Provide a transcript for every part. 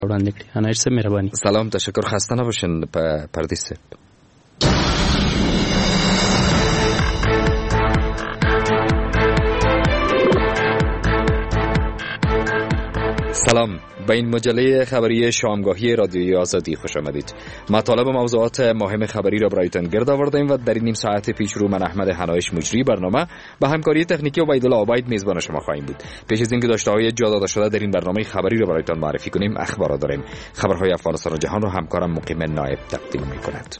وړاندې کړي. انایت صاحب مهرباني. سلام، تشکر، خسته نباشین پردیس صاحب. سلام، به این مجله خبری شامگاهی رادیوی آزادی خوش آمدید. مطالب و موضوعات مهم خبری را برایتان گرد آوردیم و در این نیم ساعت پیش رو من احمد حنایش مجری برنامه به همکاری تکنیکی عبیدالله عبید میزبان شما خواهیم بود. پیش از اینکه داشته‌های جا داده شده در این برنامه خبری را برایتان معرفی کنیم، اخبار داریم. خبرهای افغانستان و جهان را همکارم مقیم نایب تقدیم می‌کند.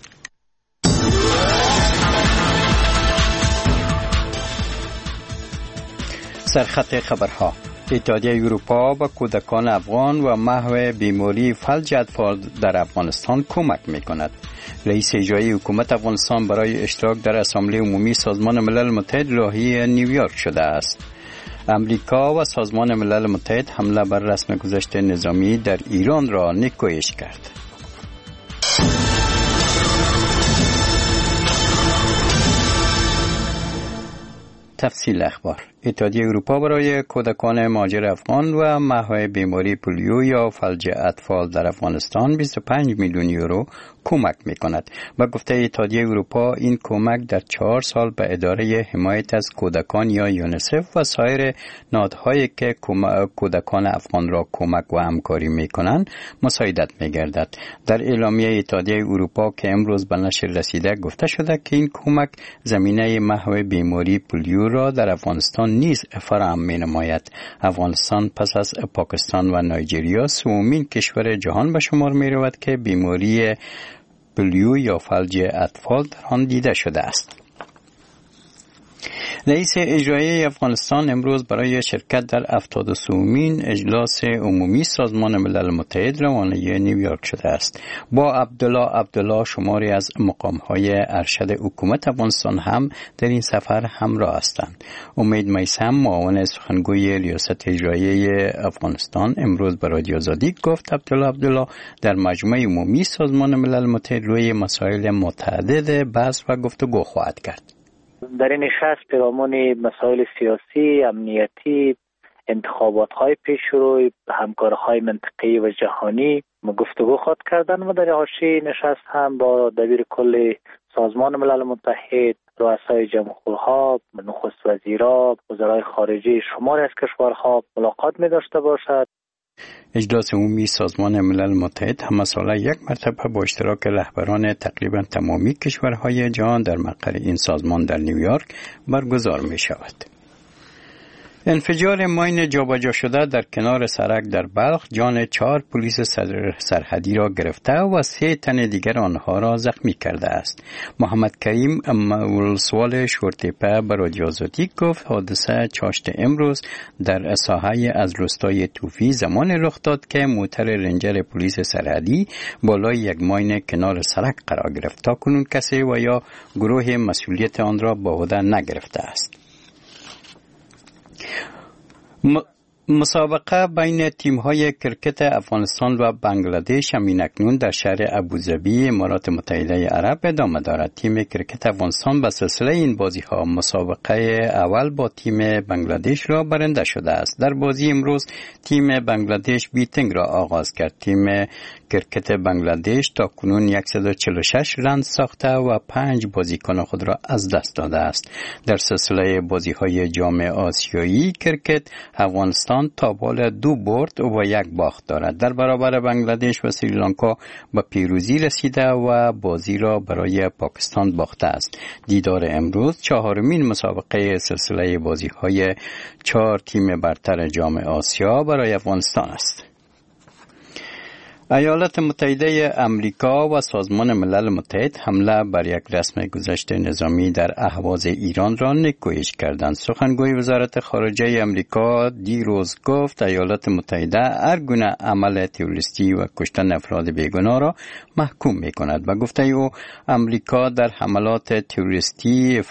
سرخط خبرها: اتحادیه اروپا به کودکان افغان و محو بیماری فلج اطفال در افغانستان کمک می‌کند. رئیس اجرایی حکومت افغانستان برای اشتراک در اسامبله عمومی سازمان ملل متحد راهی نیویورک شده است. امریکا و سازمان ملل متحد حمله بر رسم گذشت نظامی در ایران را نیکویش کرد. تفصیل اخبار: اتحادیه اروپا برای کودکان مهاجر افغان و محو بیماری پولیو یا فلج اطفال در افغانستان 25 میلیون یورو کمک می‌کند. با گفته اتحادیه اروپا این کمک در 4 سال به اداره حمایت از کودکان یا یونیسف و سایر نهادهایی که کودکان افغان را کمک و همکاری می‌کنند مساعدت می‌گردد. در اعلامیه اتحادیه اروپا که امروز به نشر رسیده گفته شده که این کمک زمینه محو بیماری پولیو را در افغانستان نیز فراهم می‌نماید. افغانستان پس از پاکستان و نایجریا سومین کشور جهان به شمار می‌رود که بیماری پولیو یا فلج اطفال در آن دیده شده است. رئیس اجرایی افغانستان امروز برای شرکت در 73مین اجلاس عمومی سازمان ملل متحد روانه نیویورک شده است. با عبدالله شماری از مقام‌های ارشد حکومت افغانستان هم در این سفر همراه هستند. امید میثم، معاون سخنگوی ریاست اجرایی افغانستان، امروز به رادیو آزادی گفت عبدالله در مجمع عمومی سازمان ملل متحد روی مسائل متعدد بحث و گفتگو خواهد کرد. در این نشست پیرامون مسائل سیاسی، امنیتی، انتخابات‌های پیشرو، همکاری‌های منطقه‌ای و جهانی گفتگو خواهد کردن و در حاشیه نشست هم با دبیر کل سازمان ملل متحد، رؤسای جمهورها، نخست وزیرا، وزرای خارجه شماری از کشورها ملاقات می داشته باشد. اجلاس عمومی سازمان ملل متحد هم ساله یک مرتبه با اشتراک رهبران تقریبا تمامی کشورهای جهان در مقر این سازمان در نیویورک برگزار می شود. انفجار ماین جابجا شده در کنار سرک در بلخ جان 4 پلیس سرحدی را گرفته و 3 تن دیگر آنها را زخمی کرده است. محمد کریم ولسوال شورتپه به رادیو آزادی گفت حادثه چاشت امروز در ساحه از روستای توفی زمان رخ داد که موتر رنجر پلیس سرحدی بالای یک ماین کنار سرک قرار گرفت. تاکنون کسی و یا گروه مسئولیت آن را به عهده نگرفته است. مسابقه بین تیم‌های کرکت افغانستان و بنگلادش همین‌اکنون در شهر ابوظبی امارات متحده عرب ادامه دارد. تیم کرکت افغانستان به سلسله این بازی‌ها مسابقه اول با تیم بنگلادش را برنده شده است. در بازی امروز تیم بنگلادش بیتنگ را آغاز کرد. تیم کرکت بنگلادش تاکنون 146 رن ساخته و 5 بازیکن خود را از دست داده است. در سلسله بازی‌های جام آسیایی کرکت افغانستان تا بال 2 برد و 1 باخت دارد. در برابر بنگلادش و سریلانکا به پیروزی رسیده و بازی را برای پاکستان باخته است. دیدار امروز 4مین مسابقه سلسله بازی‌های 4 تیم برتر جام آسیا برای افغانستان است. ایالات متحده امریکا و سازمان ملل متحد حمله بر یک رسم گذشت نظامی در اهواز ایران را نیکویش کردند. سخنگوی وزارت خارجه امریکا دیروز گفت ایالات متحده هر گونه عمل تروریستی و کشتن افراد بیگناه را محکوم می‌کند. و گفته او امریکا در حملات تروریستی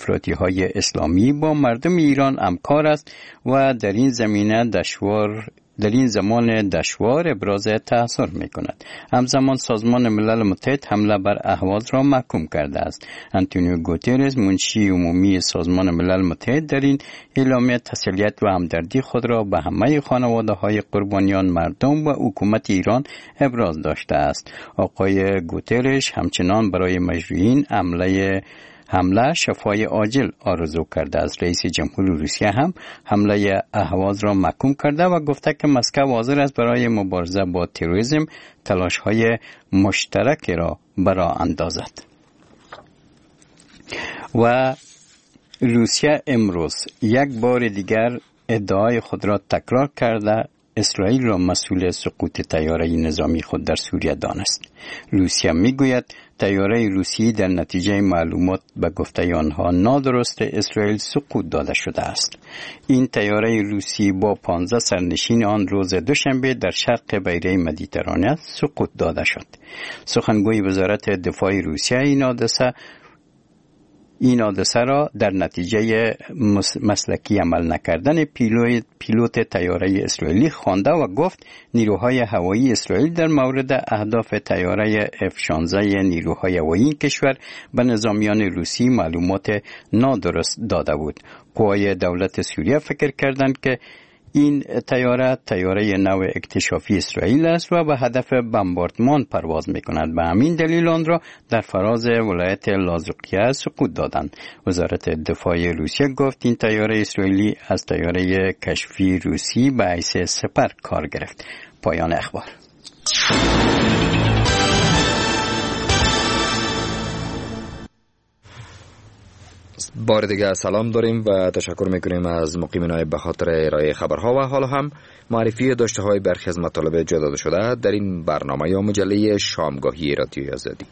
افراطی‌های اسلامی با مردم ایران همکار است و در این زمینه دشوار در این زمان دشوار ابراز تأثیر می کند. همزمان سازمان ملل متحد حمله بر اهواز را محکوم کرده است. آنتونیو گوترز منشی عمومی سازمان ملل متحد در این اعلامیه تسلیت و همدردی خود را به همه خانواده‌های قربانیان مردم و حکومت ایران ابراز داشته است. آقای گوترز همچنان برای مجروحین حمله شفای عاجل آرزو کرده است. رئیس جمهور روسیه هم حمله اهواز را محکوم کرده و گفته که مسکو حاضر است برای مبارزه با تروریسم تلاش‌های مشترک را برآ اندازد. و روسیه امروز یک بار دیگر ادعای خود را تکرار کرده اسرائیل را مسئول سقوط طیاره نظامی خود در سوریه دانست. روسیه میگوید طیاره روسی در نتیجه معلومات به گفته آنها نادرست اسرائیل سقوط داده شده است. این طیاره روسی با 15 سرنشین آن روز دوشنبه در شرق بحیره مدیترانه سقوط داده شد. سخنگوی وزارت دفاع روسیه این حادثه را در نتیجه مسلکی عمل نکردن پیلوت طیاره اسرائیلی خوانده و گفت نیروهای هوایی اسرائیل در مورد اهداف طیاره F-16 نیروهای هوایی کشور به نظامیان روسی معلومات نادرست داده بود. قوای دولت سوریه فکر کردند که این طیاره نو اکتشافی اسرائیل است و به هدف بمباردمان پرواز می‌کند. به همین دلیل آن را در فراز ولایت لازقیه سقوط دادند. وزارت دفاع روسیه گفت این طیاره اسرائیلی از طیاره کشفی روسی به حیث سپر کار گرفت. پایان اخبار. بار دیگه سلام داریم و تشکر میکنیم از مقیمین به خاطر ارائه خبرها و حالا هم معرفی داشته های برخی از مطالب جا داده شده در این برنامه یا مجله شامگاهی رادیوی آزادی.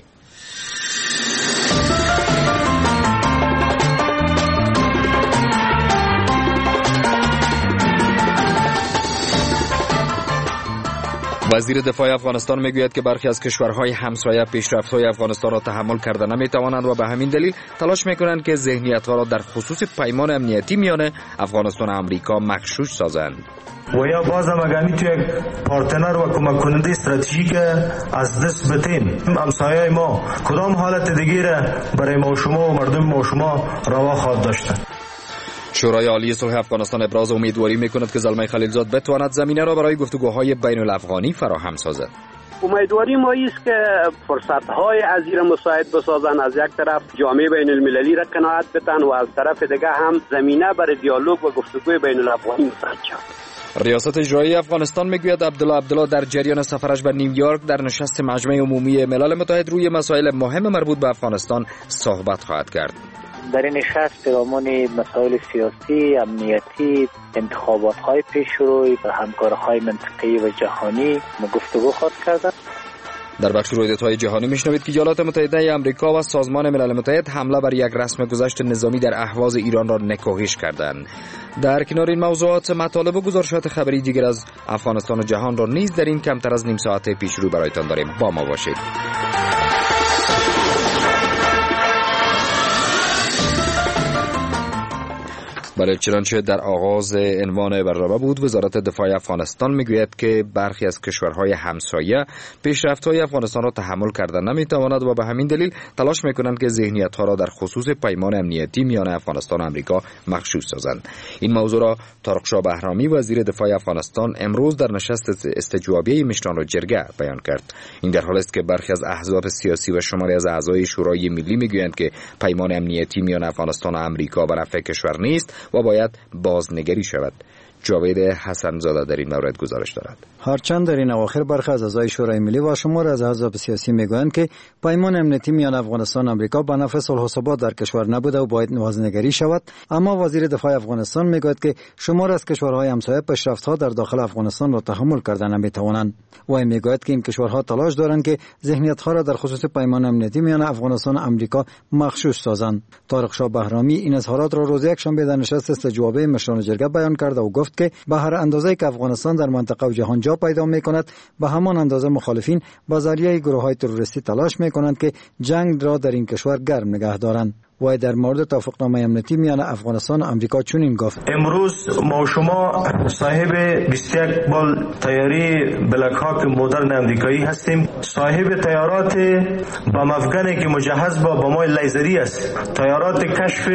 وزیر دفاع افغانستان میگوید که برخی از کشورهای همسایه پیشرفت‌های افغانستان را تحمل کرده نمیتوانند و به همین دلیل تلاش میکنند که ذهنیت‌ها را در خصوص پیمان امنیتی میان افغانستان و امریکا مغشوش سازند. و یا باز هم اگر می تو یک پارتنر و کمک کننده استراتژیک از دست بتیم همسایه ما کدام حالت دیگه را برای ما و شما و مردم ما و شما روا خواهد داشت. شورای عالی صلح افغانستان ابراز امیدواری میکند که زلمه خلیلزاد بتواند زمینه را برای گفتگوهای بین الافغانی فراهم سازد. امیدواری ما است که فرصت‌های از این مساعد بسازند. از یک طرف جامعه بین المللی را قناعت بدن و از طرف دیگه هم زمینه برای دیالوگ و گفتگوی بین الافغانی مساعد شود. ریاست اجرایی افغانستان میگوید عبدالله در جریان سفرش به نیویورک در نشست مجمع عمومی ملل متحد روی مسائل مهم مربوط به افغانستان صحبت خواهد کرد. در این نشست پیرامون مسائل سیاسی، امنیتی، انتخابات‌های پیشروی و همکاری‌های منطقه‌ای و جهانی گفتگو خواهد کرد. در بخش رویدادهای جهانی میشنوید که ایالات متحده آمریکا و سازمان ملل متحد حمله بر یک رسم گذشت نظامی در اهواز ایران را نکوهش کردند. در کنار این موضوعات مطالب و گزارشات خبری دیگر از افغانستان و جهان را نیز در این کمتر از نیم ساعت پیشرو برایتان داریم. با ما باشید. بله، چنانچه در آغاز عنوان برنامه بود، وزارت دفاع افغانستان میگوید که برخی از کشورهای همسایه پیشرفت‌های افغانستان را تحمل کردن نمیتواند و به همین دلیل تلاش میکنند که ذهنیت‌ها را در خصوص پیمان امنیتی میان افغانستان و آمریکا مغشوش سازند. این موضوع را طارق شاه بهرامی وزیر دفاع افغانستان امروز در نشست استجوابیه مشتان و جرگه بیان کرد. این در حالی است که برخی از احزاب سیاسی و شماری از اعضای شورای ملی میگویند که پیمان امنیتی میان افغانستان و آمریکا به نفع کشور نیست و باید بازنگری شود. جاوید حسن‌زاده در این مورد گزارش دارد. هرچند در این اواخر برخی از اعضای شورای ملی و شمار از احزاب سیاسی میگویند که پیمان امنیتی میان افغانستان و آمریکا به نفع صلح و ثبات در کشور نبوده و باید بازنگری شود، اما وزیر دفاع افغانستان میگوید که شمار از کشورهای همسایه پیشرفت‌ها در داخل افغانستان را تحمل کردن نمیتوانند. و میگوید که این کشورها تلاش دارند که ذهنیت‌ها را در خصوص پیمان امنیتی میان افغانستان و آمریکا مغشوش سازند. طارق شاه بهرامی این اظهارات را روز یکشنبه در نشست استجوابی مشران جرگه بیان کرد و گفت که به هر اندازه‌ای که افغانستان در منطقه و جهان جا پیدا می‌کند، به همان اندازه مخالفین با ذریعه گروه‌های تروریستی تلاش می‌کنند که جنگ را در این کشور گرم نگه دارند. و در مورد توافقنامه امنیتی میان افغانستان و امریکا چنین گفت: امروز ما و شما صاحب 21 بال طیاره بلک هاک مدرن امریکایی هستیم. صاحب طیارات با مفگنی که مجهز با بمب‌های لیزری است. طیارات کشف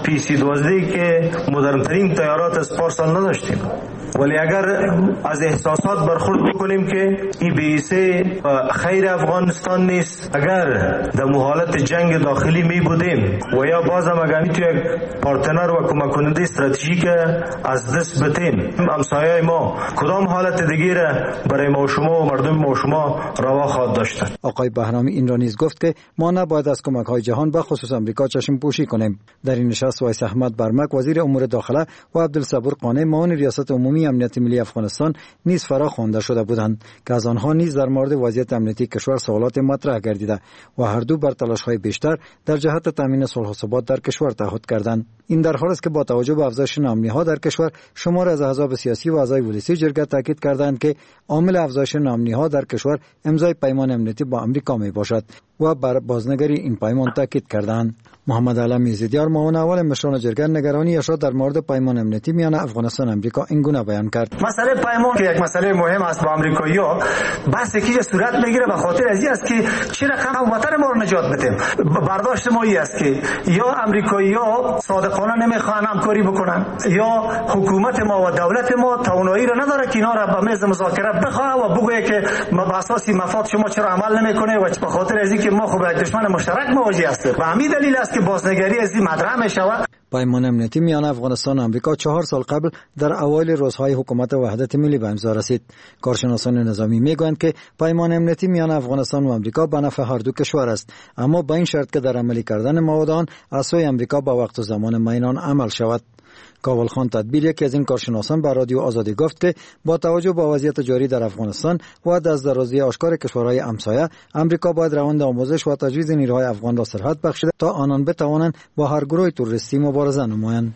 PC-12 که مدرن ترین طیارات از پارسال نداشتیم. ولی اگر از احساسات برخورد بکنیم که این بیسه خیر افغانستان نیست، اگر در حالت جنگ داخلی می بودیم و یا باز هم اگر تو یک پارتنر و کمک کننده استراتژیک از دست بتیم، همسایه ما کدام حالت دیگه را برای ما و شما و مردم ما و شما روا خواهد داشت. آقای بهرامی این را نیز گفت که ما نباید از کمک های جهان به خصوص امریکا چشم پوشی کنیم. در این نشست وایس احمد برمک وزیر امور داخله و عبدالصبور قانع معاون ریاست عمومی امنیت ملی افغانستان نیز فرا خوانده شده بودند که از آنها نیز در مورد وضعیت امنیتی کشور سوالات مطرح گردیده و هر دو بر تلاش‌های بیشتر در جهت تامین صلح و ثبات در کشور تعهد کردند. این در حالی است که با توجه به افزایش ناامنی‌ها در کشور شمار از احزاب سیاسی و اعضای ولسی جرگه تاکید کردند که عامل افزایش ناامنی‌ها در کشور امضای پیمان امنیتی با امریکا میباشد و بر بازنگری این پیمان تاکید کردند. محمد علمی زیدیار معاون اول مشران جرگه نگرانیش را در مورد پیمان امنیتی میان افغانستان و امریکا این گونه بیان کرد: مسئله پیمان که یک مسئله مهم است با امریکایی‌ها، بحثی که صورت میگیره به خاطر از این است که چه رقم وطن ما رو نجات بدیم. برداشت ما این است که یا امریکایی‌ها صادقانه نمیخوان همکاری بکنن، یا حکومت ما و دولت ما توانایی را نداره که اینا را به میز مذاکره بخواه و بگه که ما به اساس مفاد شما چرا عمل نمیکنه، و به خاطر از اینکه ما خب یک دشمن مشترک مواجه هستیم. و همین دلیل است که بازنگری از این مطرح میشود. پیمان امنیتی میان افغانستان و امریکا 4 سال قبل در اوایل روزهای حکومت وحدت ملی به امضا رسید. کارشناسان نظامی میگویند که پیمان امنیتی میان افغانستان و امریکا به نفع هر دو کشور است، اما با این شرط که در عملی کردن مواد آن از سوی امریکا با وقت و زمان معین عمل شود. کاول خان تدبیر یکی از این کارشناسان به رادیو آزادی گفت که با توجه به وضعیت جاری در افغانستان و دست درازی آشکار کشورهای همسایه، امریکا باید روند آموزش و تجهیز نیروهای افغان را سرحد بخشیده تا آنان بتوانند با هر گروه تروریستی مبارزه نمایند.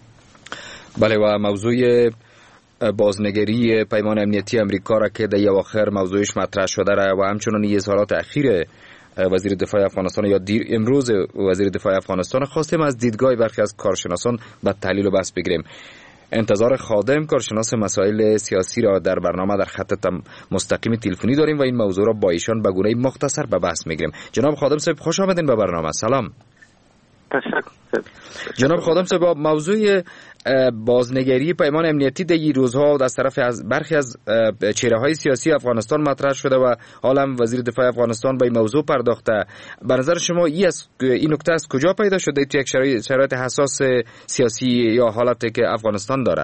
بله، و موضوع بازنگری پیمان امنیتی امریکا را که در اواخر موضوعش مطرح شده را و همچنان اظهارات اخیر وزیر دفاع افغانستان یا دیر امروز وزیر دفاع افغانستان خواستیم از دیدگاه برخی از کارشناسان به تحلیل و بحث بگیریم. انتظار خادم کارشناس مسائل سیاسی را در برنامه در خط مستقیم تلفنی داریم و این موضوع را با ایشان به گونه مختصر به بحث میگیریم. جناب خادم صاحب خوش آمدین به برنامه. سلام. تشکر. جناب خادم صاحب، موضوع بازنگری پیمان امنیتی در این روزها از طرف از برخی از چهره‌های سیاسی افغانستان مطرح شده و حالا وزیر دفاع افغانستان به این موضوع پرداخته. به نظر شما این نکته از کجا پیدا شده تو یک شرایط حساس سیاسی یا حالتی که افغانستان داره؟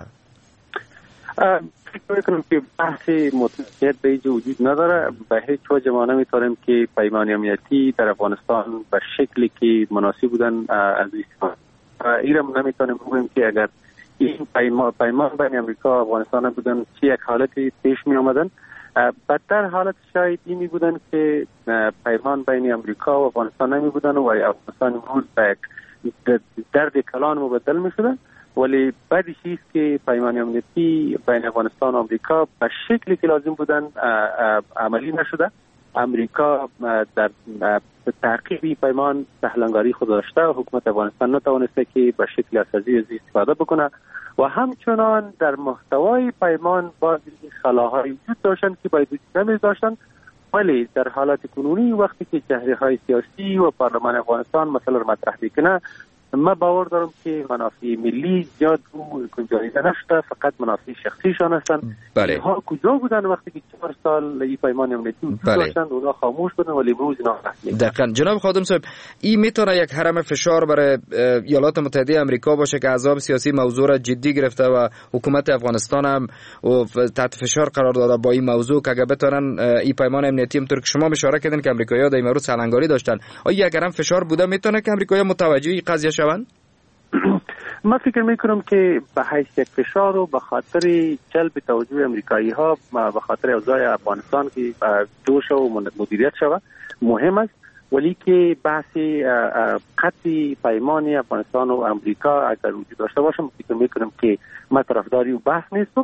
فکر میکنم که بحث مطلقیت به اینجا وجود نداره. به هیچ وجه ما نمیتونیم که پیمان امنیتی در افغانستان به شکلی که مناسب بودن از این را نمیتونیم بگوییم که اگر این پیمان بین امریکا و افغانستان بودن چه یک حالتی پیش می آمدن. بدتر حالت شاید این می بودن که پیمان بین امریکا و افغانستان نمی بودن و افغانستان امروز به درد کلان مبدل می شدن. ولی بعدش است که پیمان امنیتی بین افغانستان و امریکا به شکلی که لازم بودن عملی نشده. امریکا در تعقیب پیمان سهلنگاری خود داشته و حکومت افغانستان نتوانسته که به شکل اساسی از استفاده بکنه و همچنان در محتوای پیمان بعضی خلاهای وجود داشتند که باید وجود داشتند. ولی در حالت کنونی وقتی که چهره‌های سیاسی و پارلمان افغانستان مسئله را مطرح میکنه، من باور دارم که منافع ملی زیاد گنجانیده نشده، فقط منافع شخصیشان هستند. بله. ها کجا بودن وقتی که 4 سال این پیمان امنیتی وجود داشتند؟ اونا خاموش بودن ولی امروز اینا رسمی. دقیقاً. جناب خادم صاحب، این میتونه یک حرم فشار برای ایالات متحده آمریکا باشه که احزاب سیاسی موضوع را جدی گرفته و حکومت افغانستان هم تحت فشار قرار داده با این موضوع که اگه بتونن این پیمان امنیتی همونطور که شما اشاره کردین که آمریکایی‌ها در این مورد سالنگاری داشتن، آیا اگر هم فشار بوده میتونه که آمریکایی‌ها متوجه این قضیه شوند؟ من فکر میکنم که به حیث یک فشار و به خاطر جلب توجه امریکایی ها به خاطر اوضاع افغانستان که دوش و مدیریت شود مهم است، ولی که بحث قطع پیمان افغانستان و امریکا اگر وجود داشته باشم فکر میکنم که من طرفداری و بحث نیستم.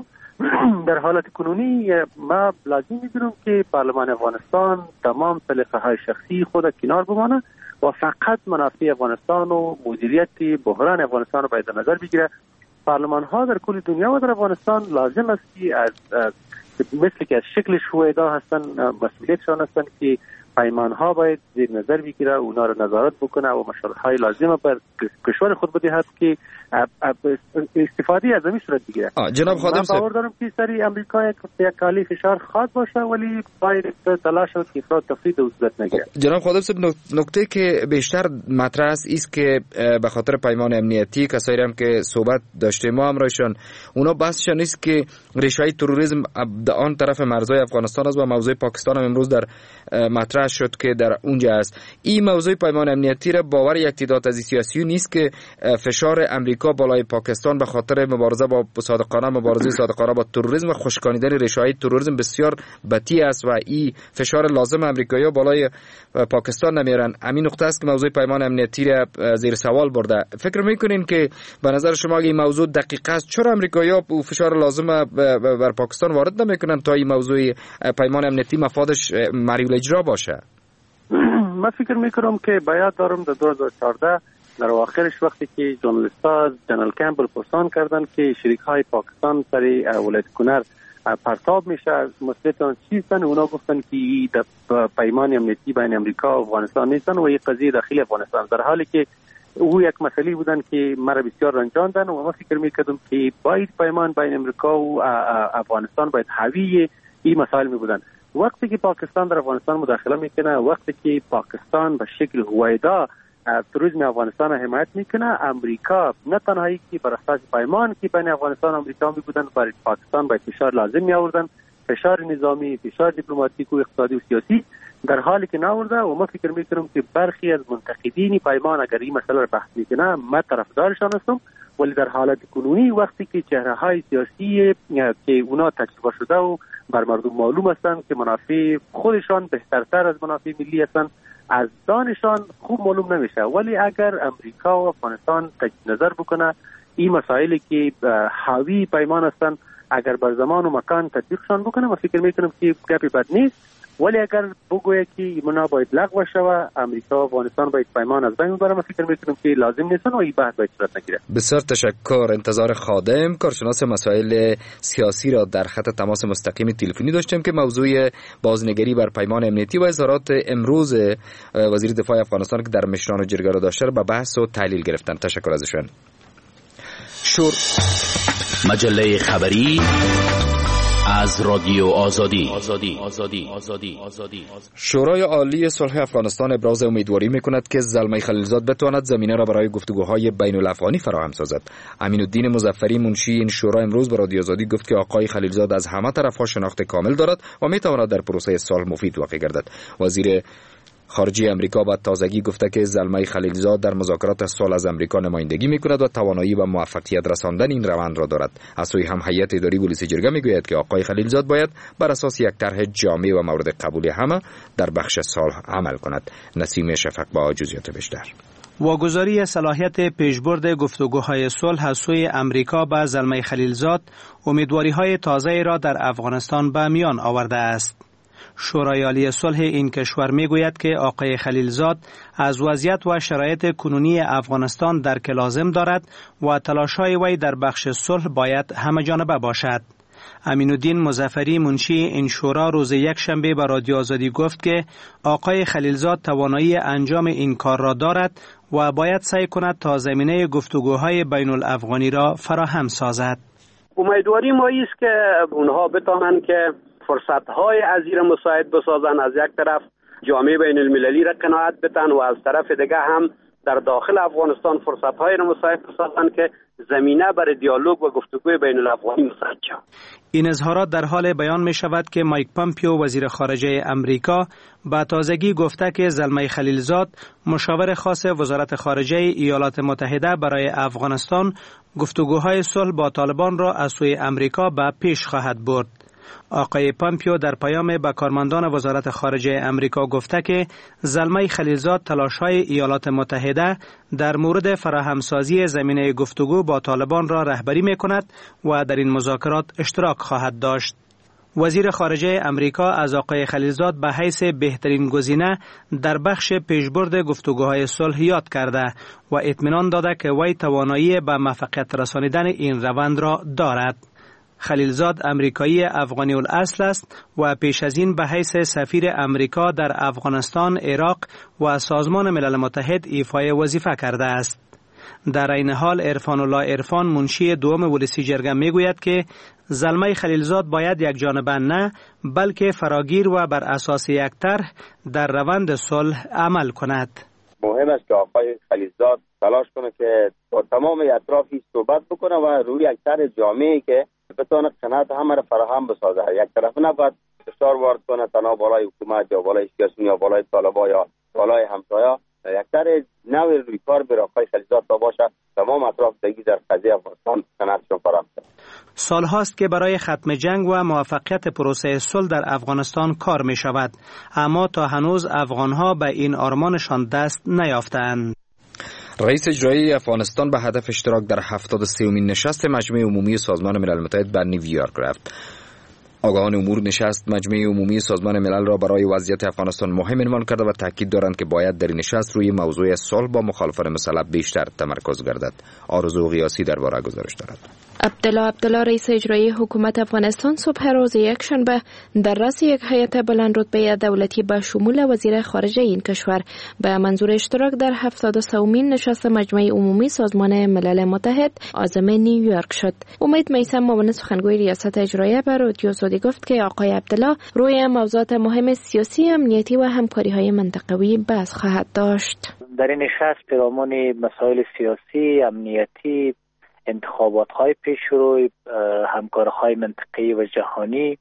در حالت کنونی ما لازم می‌دونیم که پارلمان افغانستان تمام سلیقه‌های شخصی خود کنار بمانه و فقط منافع افغانستان و مدیریت بحران افغانستان رو باید نظر بگیره. پارلمان ها در کل دنیا و در افغانستان لازم است که از مثل که از شکل شویدا هستن مسئولیتشان هستن که پیمان ها باید زیر نظر بگیره، اونا رو نظارت بکنه و مشورت های لازمه بر کشور خود بدهد که استفاده از این صورت بگیره. جناب خادم صاحب، باور دارم که سری امریکا یک کالی فشار خواهد باشه، ولی باید تلاش کنه که افراد تفرید او صورت نگیره. جناب خادم صاحب، نکته که بیشتر مطرح است که به خاطر پیمان امنیتی کسایی هم که صحبت داشته ما همراهشان، اونا بحثشان است که ریشه تروریسم در آن طرف مرزهای افغانستان است و موضوع پاکستان هم امروز در مطرح شد که در اونجا است. این موضوع پیمان امنیتی را باور یک تعداد از سیاسیون نیست که فشار امریکا بالای پاکستان به خاطر مبارزه با صادقانه با تروریسم و خشکانیدن ریشه‌های تروریسم بسیار بطی است و این فشار لازم امریکایی‌ها بالای پاکستان نمیارن. همین نقطه است که موضوع پیمان امنیتی را زیر سوال برده. فکر میکنین که به نظر شما این موضوع دقیق است؟ چرا امریکایی‌ها فشار لازم بر پاکستان وارد نمیکنن تا این موضوع پیمان امنیتی مفادش معیول اجرا باشه؟ من فکر میکنم که باید دارم در 2014 در آخرش وقتی که ژورنالیست‌ها جنرال کمبل پرسان کردن که شریک‌های پاکستان سری ولایت کنر پرتاب میشه، مسئولیت آن چیستن؟ اونا گفتن که در پیمان امنیتی بین امریکا و افغانستان نیستن و این قضیه داخل افغانستان، در حالی که او یک مسئله بودن که مرا بسیار رنجاندن و ما فکر میکردم که باید پیمان بین امریکا و افغانستان باید حاوی این مسائل می بودن. وقتی که پاکستان در افغانستان مداخله میکنه، وقتی که پاکستان به شکل هویدا تروریسم افغانستان را حمایت میکنه، امریکا نه تنهایی که بر اساس پیمان که بین افغانستان و امریکا می بودن برای پاکستان باید فشار لازم می آوردن، فشار نظامی، فشار دیپلماتیک و اقتصادی و سیاسی، در حالی که نآورده. و ما فکر میکنم که برخی از منتقدین پیمان اگر این مسئله را بحث میکنه، من طرفدارشان هستم، ولی در حالت کنونی وقتی که چهره های سیاسی که اونا تجربه شده و بر مردم معلوم هستند که منافع خودشان بهترتر از منافع ملی هستند، از دانشان خوب معلوم نمیشه. ولی اگر امریکا و افغانستان تجدید نظر بکنه، این مسائلی که حاوی پیمان هستند اگر بر زمان و مکان تطبیقشان بکنه، ما فکر میکنم که گپی بد نیست. ولی اگر بگویه که ایمنا باید لغو شود، امریکا و افغانستان باید پیمان از بین ببره، ما فکر میکنم که لازم نیستن و این بحث باید صورت نگیره. بسیار تشکر. انتظار خادم، کارشناس مسائل سیاسی را در خط تماس مستقیم تلفنی داشتیم که موضوع بازنگری بر پیمان امنیتی و اظهارات امروز وزیر دفاع افغانستان که در مشران و جرگه را داشته با بحث و تحلیل گرفتن. تشکر ازشون. مجله خبری از رادیو آزادی. شورای عالی صلح افغانستان ابراز امیدواری میکند که زلمه خلیلزاد بتواند زمینه را برای گفتگوهای بین الافغانی فراهم سازد. امین الدین مظفری منشی این شورا امروز به رادیو آزادی گفت که آقای خلیلزاد از همه طرف‌ها شناخت کامل دارد و میتواند در پروسه صلح مفید واقع گردد. وزیر خارجه امریکا با تازگی گفته که زلمه خلیلزاد در مذاکرات صلح از امریکا نمایندگی میکند و توانایی و موفقیت رساندن این روند را دارد. از سوی هم هیئت اداری پلیس جرگه میگوید که آقای خلیلزاد باید بر اساس یک طرح جامع و مورد قبول همه در بخش صلح عمل کند. نسیم شفق با جزئیات بیشتر. واگذاری صلاحیت پیشبرد گفتگوهای صلح از سوی امریکا به زلمه خلیلزاد امیدواری‌های تازه‌ای را در افغانستان به میان آورده است. شورای عالی صلح این کشور میگوید که آقای خلیلزاد از وضعیت و شرایط کنونی افغانستان درک لازم دارد و تلاش‌های وی در بخش صلح باید همه‌جانبه باشد. امین الدین مظفری منشی این شورا روز یکشنبه به رادیو آزادی گفت که آقای خلیلزاد توانایی انجام این کار را دارد و باید سعی کند تا زمینه گفتگوهای بین الافغانی را فراهم سازد. امیدواری ما است که اونها بتوانند که فرصت‌های از این مساعد بسازن، از یک طرف جامعه بین المللی را قناعت بدن و از طرف دیگه هم در داخل افغانستان فرصت‌های را مساعد بسازن که زمینه برای دیالوگ و گفتگوی بین الافغانی مساعد شود. این اظهارات در حال بیان می شود که مایک پامپیو وزیر خارجه امریکا با تازگی گفته که زلمه خلیلزاد مشاور خاص وزارت خارجه ایالات متحده برای افغانستان گفتگوهای صلح با طالبان را از سوی امریکا به پیش خواهد برد. آقای پامپیو در پیام به کارمندان وزارت خارجه امریکا گفته که زلمه خلیلزاد تلاش‌های ایالات متحده در مورد فراهمسازی زمینه گفتگو با طالبان را رهبری می‌کند و در این مذاکرات اشتراک خواهد داشت. وزیر خارجه امریکا از آقای خلیلزاد به حیث بهترین گزینه در بخش پیشبرد گفتگوهای صلح یاد کرده و اطمینان داده که وی توانایی به موفقیت رسانیدن این روند را دارد. خلیلزاد امریکایی افغانی الاصل است و پیش از این به حیث سفیر امریکا در افغانستان، عراق و سازمان ملل متحد ایفای وظیفه کرده است. در این حال عرفان الله عرفان منشی دوم ولسی جرگه میگوید که زلمه خلیلزاد باید یک جانبه نه بلکه فراگیر و بر اساس یک طرح در روند صلح عمل کند. مهم است که آقای خلیلزاد تلاش کنه که با تمام اطرافی صحبت بکنه و روی یک طرح جامعی که بتونه قناعت همه را فراهم بسازه. یک طرف نباید فشار وارد کنه تنها بالای حکومت یا بالای سیاسیون یا بالای طالبان یا بالای همسایا. یک طرح نوی روی کار بر آقای خلیلزاد تا باشه تمام اطراف دیگه در قضیه افغانستان قناعتشون فراهم کنه. سال هاست که برای ختم جنگ و موفقیت پروسه صلح در افغانستان کار می شود، اما تا هنوز افغانها به این آرمانشان دست نیافتند. رئیس اجرایی افغانستان به هدف اشتراک در 73مین نشست مجمع عمومی سازمان ملل متحد به نیویورک رفت. آگاهان امور نشست مجمع عمومی سازمان ملل را برای وضعیت افغانستان مهم عنوان کرده و تاکید دارند که باید در این نشست روی موضوع صلح با مخالفان مسلح بیشتر تمرکز گردد. آرزو قیاسی درباره گزارش دارد. عبدالله رئیس اجرایی حکومت افغانستان صبح روز یکشنبه در رأس یک هیئت بلند رتبه دولتی به شمول وزیر خارجه این کشور به منظور اشتراک در 73مین نشست مجمع عمومی سازمان ملل متحد عازم نیویورک شد. امید میثم معاون سخنگوی ریاست اجرایی به رادیو آزادی گفت که آقای عبدالله روی موضوعات مهم سیاسی، امنیتی و همکاری‌های منطقوی بحث خواهد داشت. در این نشست پیرامون مسائل سیاسی، امنیتی، انتخابات‌های پیشرو، همکاری‌های منطقه‌ای و جهانی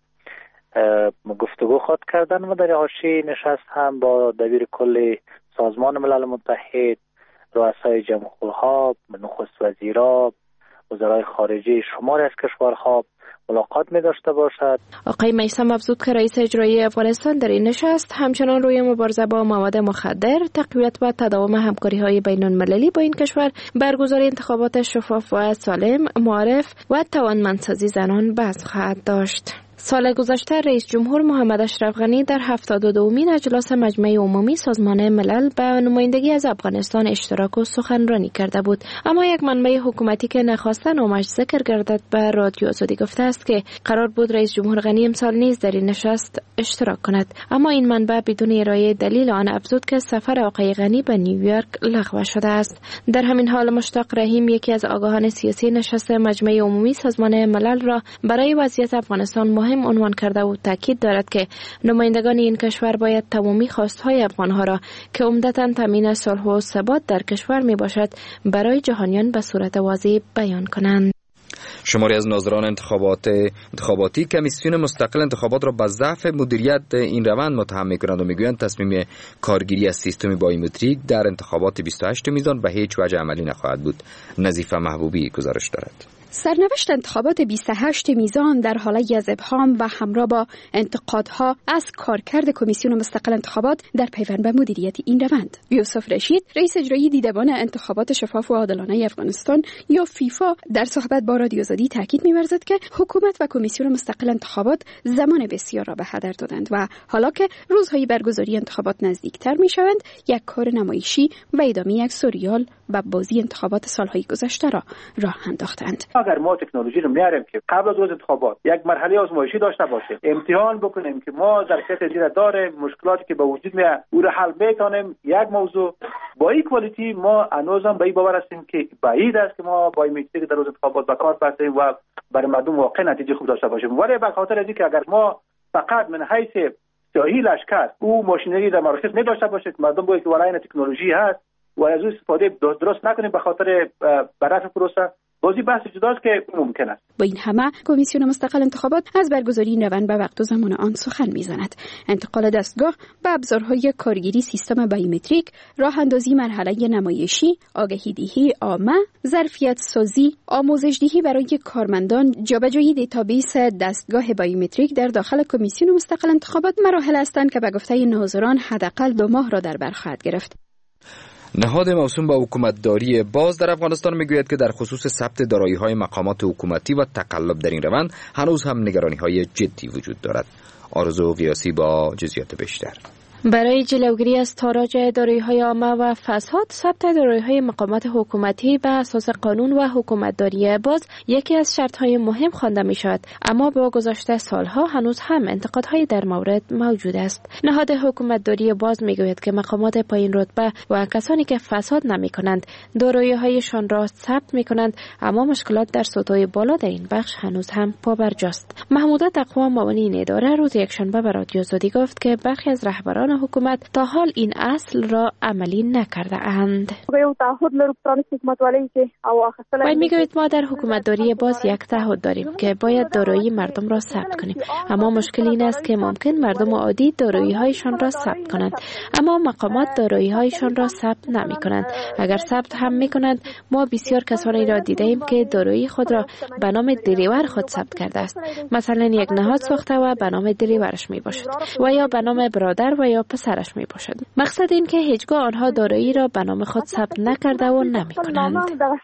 گفتگو خواهد کردن و در حاشیه نشست هم با دبیر کل سازمان ملل متحد، رؤسای جمهورها، نخست وزیرا، وزرای خارجه شماری از کشورها ملاقات می داشته باشد. آقای میثم افزود که رئیس اجرایی افغانستان در این نشست همچنان روی مبارزه با مواد مخدر، تقویت و تداوم همکاری‌های بین‌المللی با این کشور، برگزاری انتخابات شفاف و سالم، معرف و توانمندسازی زنان بحث خواهد داشت. سال گذشته رئیس جمهور محمد اشرف غنی در 72مین اجلاس مجمع عمومی سازمان ملل به نمایندگی از افغانستان اشتراک و سخنرانی کرده بود، اما یک منبع حکومتی که نخواست نامش ذکر گردد به رادیو آزادی گفته است که قرار بود رئیس جمهور غنی امسال نیز در این نشست اشتراک کند، اما این منبع بدون ارائه دلیل آن افزود که سفر آقای غنی به نیویورک لغو شده است. در همین حال مشتاق رحیم، یکی از آگاهان سیاسی نشست مجمع عمومی سازمان ملل را برای وضعیت افغانستان مهم عنوان کرده و تاکید دارد که نمایندگان این کشور باید تمامی خواستهای افغانها را که عمدتاً تامین صلح و ثبات در کشور می باشد برای جهانیان به صورت واضح بیان کنند. شماری از ناظران انتخاباتی کمیسیون مستقل انتخابات را به ضعف مدیریت این روند متهم می‌کنند و میگویند تصمیم کارگیری از سیستم بایومتریک در انتخابات 28 میزان به هیچ وجه عملی نخواهد بود. نظیفه محبوبی گزارش دارد. سرنوشت انتخابات 28 میزان در حالی از ابهام و همراه با انتقادها از کارکرد کمیسیون مستقل انتخابات در پیوند به مدیریت این روند. یوسف رشید، رئیس اجرایی دیدبان انتخابات شفاف و عادلانه افغانستان یا فیفا، در صحبت با رادیو آزادی تاکید می‌ورزد که حکومت و کمیسیون مستقل انتخابات زمان بسیار را به هدر دادند و حالا که روزهای برگزاری انتخابات نزدیکتر می‌شوند، یک کار نمایشی و ادامه یک سریال و بازی انتخابات سالهای گذشته را راه انداختند. اگر ما تکنولوژی رو میاریم که قبل از روز انتخابات یک مرحله آزمایشی داشته باشه، امتحان بکنیم که ما ظرفیت زیر داره، مشکلاتی که به وجود میاد او رو حل بکنیم، یک موضوع با این کوالیتی ما هنوزم به این باور هستیم که بعید است که ما با این میتونیم در روز انتخابات به کار بستیم و برای مردم واقعا نتیجه خوب داشته باشیم. ولی به خاطر اینکه اگر ما فقط من حیث سیاهی لشکر او ماشینری در مراکز نداشته باشه، مردم باید که ورای تکنولوژی هست و از اون استفاده درست نکنیم به خاطر بررسی پروسه، بازی بحث جداست که ممکن است. با این همه کمیسیون مستقل انتخابات از برگزاری این روند به وقت و زمان آن سخن می‌زند. انتقال دستگاه به ابزارهای کارگیری سیستم بایومتریک، راه اندازی مرحله نمایشی، آگهی دهی عامه، ظرفیت سازی، آموزش دهی برای کارمندان، جابجایی دیتابیس دستگاه بایومتریک در داخل کمیسیون مستقل انتخابات مراحل هستند که به گفته ناظران حداقل 2 ماه را در بر خواهد گرفت. نهاد موسوم به حکومتداری باز در افغانستان میگوید که در خصوص ثبت دارایی‌های مقامات حکومتی و تقلب در این روند هنوز هم نگرانی‌های جدی وجود دارد. آرزو قیاسی با جزئیات بیشتر. برای جلوگیری از تاراج دارایی‌های عامه و فساد، ثبت دارایی‌های مقامات حکومتی به اساس قانون و حکومتداری باز یکی از شرط‌های مهم خوانده می‌شود، اما با گذشت سالها هنوز هم انتقادهای در مورد موجود است. نهاد حکومتداری باز می‌گوید که مقامات پایین رتبه و کسانی که فساد نمی‌کنند دارایی‌هایشان را ثبت می‌کنند، اما مشکلات در سطوح بالا در این بخش هنوز هم پابرجاست. محموده تقوا معاون این اداره روز یکشنبه به رادیو آزادی گفت که برخی از رهبران حکومت تا حال این اصل را عملی نکرده اند. باید میگوید ما در حکومتداری باز یک تعهد داریم که باید دارایی مردم را ثبت کنیم، اما مشکل این است که ممکن مردم عادی دارایی هایشان را ثبت کنند، اما مقامات دارایی هایشان را ثبت نمی کنند. اگر ثبت هم می کنند، ما بسیار کسانی را دیده ایم که دارایی خود را به نام دریور خود ثبت کرده است. مثلا یک نهاد ساخته و به نام دریورش می باشد و یا به نام برادر و یا پسرش می باشد. مقصد این که هیچگاه آنها دارایی را به نام خود ثبت نکرده و نمی کنند.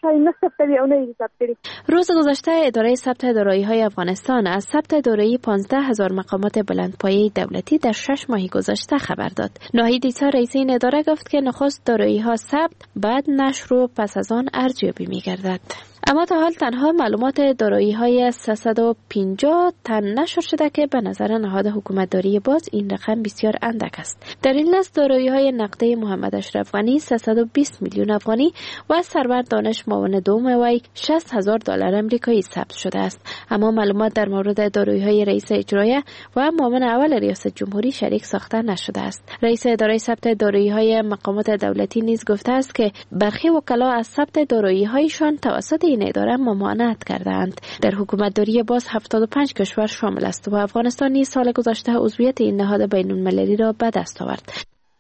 روز گذشته اداره ثبت دارایی های افغانستان از ثبت دارایی 15,000 مقامات بلندپایه دولتی در 6 ماه گذشته خبر داد. ناهید عیسی رئیس این اداره گفت که نخست دارایی ها ثبت، بعد نشر و پس از آن ارزیابی می گردد. اما تا حال تنها معلومات دارایی‌های 350 تن نشر شده که به نظر نهاد حکومتداری باز این رقم بسیار اندک است. در این لست دارایی‌های نقدی محمد اشرف غنی 320 میلیون افغانی و سرور دانش معاون دوم وی $60,000 آمریکایی ثبت شده است. اما معلومات در مورد دارایی‌های رئیس اجرایی و معاون اول ریاست جمهوری شریک ساخته نشده است. رئیس اداره ثبت دارایی‌های مقامات دولتی نیز گفته است که برخی وکلا از ثبت دارایی‌هایشان توسط این اداره ممانعت کردند. در حکومتداری باز 75 کشور شامل است و افغانستان نیز سال گذشته عضویت این نهاد بین‌المللی را به دست آورد.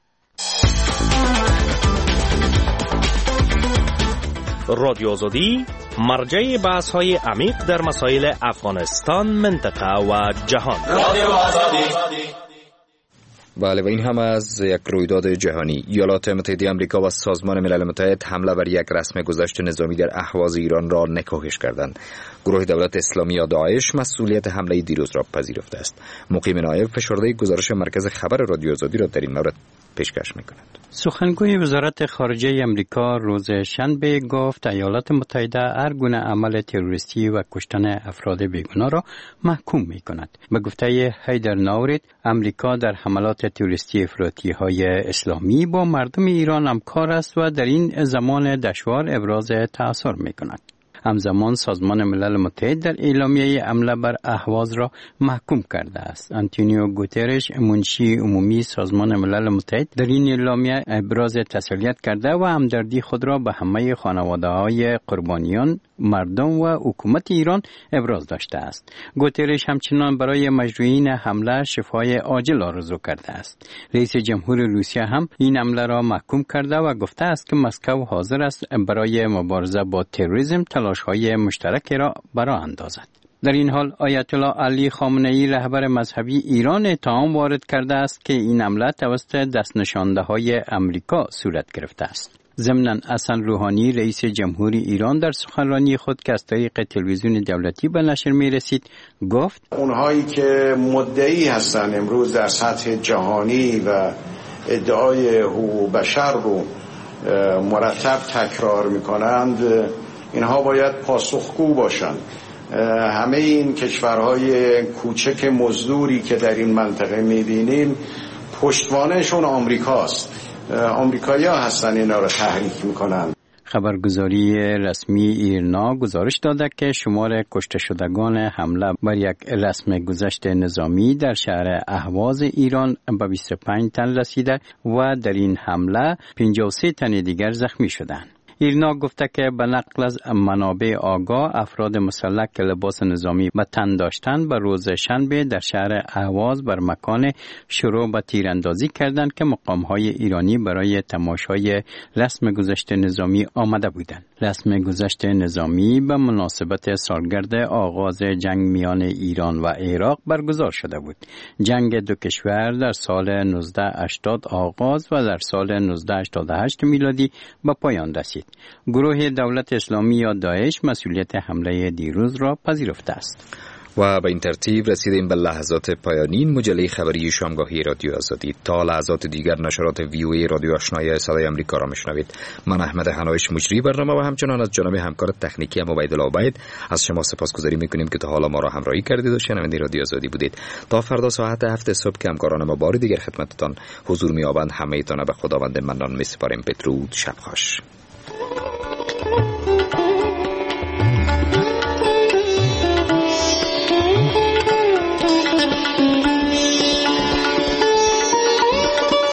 رادیو آزادی مرجع بحث‌های عمیق در مسائل افغانستان، منطقه و جهان. رادیو آزادی. بله، و این هم از یک رویداد جهانی. ایالات متحده آمریکا و سازمان ملل متحد حمله بر یک رسم گذشت نظامی در اهواز ایران را نکوهش کردند. گروه دولت اسلامی یا داعش مسئولیت حمله دیروز را پذیرفته است. مقیم نایب فشرده گزارش مرکز خبر رادیو آزادی را در این مورد پیشکش می‌کند. سخنگوی وزارت خارجه آمریکا روز شنبه گفت ایالات متحده هر گونه عمل تروریستی و کشتن افراد بیگناه را محکوم می‌کند. به گفته هیدر ناورید، آمریکا در حملات تروریستی افراطی‌های اسلامی با مردم ایران همکار است و در این زمان دشوار ابراز تأثیر می‌کند. همزمان سازمان ملل متحد در اعلامیه حمله بر اهواز را محکوم کرده است. آنتونیو گوترش، منشی عمومی سازمان ملل متحد، در این اعلامیه ابراز تسلیت کرده و همدردی خود را به همه خانواده‌های قربانیان، مردم و حکومت ایران ابراز داشته است. گوترش همچنان برای مجروحین حمله شفای عاجل آرزو کرده است. رئیس جمهور روسیه هم این حمله را محکوم کرده و گفته است که مسکو حاضر است برای مبارزه با تروریسم تلاش‌های مشترک را برآ اندازد. در این حال آیت الله علی خامنه‌ای رهبر مذهبی ایران اتهام وارد کرده است که این حمله توسط دستنشانده‌های آمریکا صورت گرفته است. ضمناً حسن روحانی رئیس جمهوری ایران در سخنرانی خود که از طریق تلویزیون دولتی به نشر می‌رسید گفت اونهایی که مدعی هستند امروز در سطح جهانی و ادعای حقوق بشر رو مرتب تکرار می‌کنند، اینها باید پاسخگو باشند. همه این کشورهای کوچک مزدوری که در این منطقه می‌بینیم پشتوانهشون آمریکاست. آمریکایی‌ها هستن اینا رو تحریک میکنن. خبرگزاری رسمی ایرنا گزارش داده که شمار کشته شدگان حمله بر یک رسم گذشت نظامی در شهر اهواز ایران به 25 تن رسیده و در این حمله 53 تن دیگر زخمی شدند. ایرنا گفته که به نقل از منابع آگاه افراد مسلح که لباس نظامی به تن داشتند به روز شنبه در شهر اهواز بر مکان شروع به تیراندازی کردند که مقام‌های ایرانی برای تماشای رسم گذشت نظامی آمده بودند. رسم گذشت نظامی به مناسبت سالگرد آغاز جنگ میان ایران و عراق برگزار شده بود. جنگ دو کشور در سال 1980 آغاز و در سال 1988 میلادی به پایان رسید. گروه دولت اسلامی یا داعش مسئولیت حمله دیروز را پذیرفته است. و به این ترتیب رسیدیم به لحظات پایانی مجله خبری شامگاهی رادیو آزادی. تا لحظات دیگر نشرات وی‌او رادیو آشنای صدای آمریکا را میشنوید. من احمد حنایش مجری برنامه و همچنان از جانب همکار تکنیکی عبیدالله عبید از شما سپاسگزاری میکنیم که تا حالا ما را همراهی کردید و شنونده رادیو آزادی بودید. تا فردا ساعت 7 صبح که همکاران ما بار دیگر خدمتتان حضور می‌یابند همه ایتان به خداوند منان می‌سپاریم. بدرود، شب خوش.